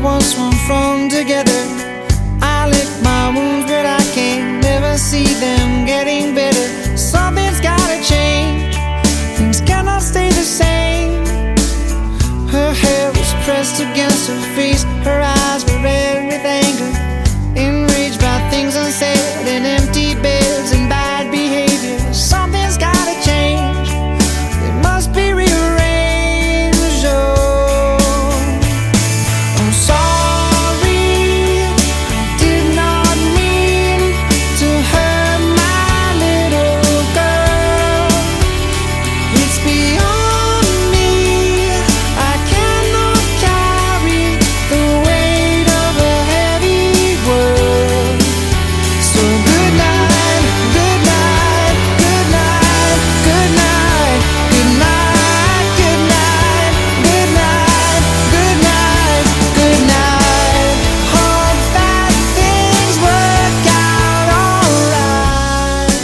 once swung from together. I lick my wounds, but I can't never see them getting better. Something's gotta change, things cannot stay the same. Her hair was pressed against her face, her eyes were red with anger, enraged by things unsaid and empty beds and bad behavior. Something's gotta change, it must be rearranged. Oh, I'm sorry, I did not mean to hurt my little girl. It's beyond me, I cannot carry the weight of a heavy world. So good night, good night, good night, good night, good night, good night, good night, good night, good night. Hope that things work out alright.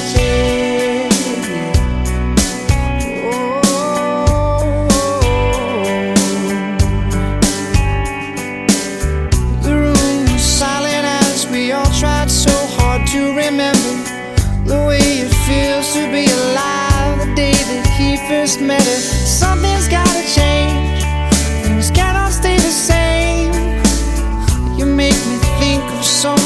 The room was silent as we all tried so hard to remember the way it feels to be alive the day that he first met her. Something's gotta change, things cannot stay the same. You make me think of so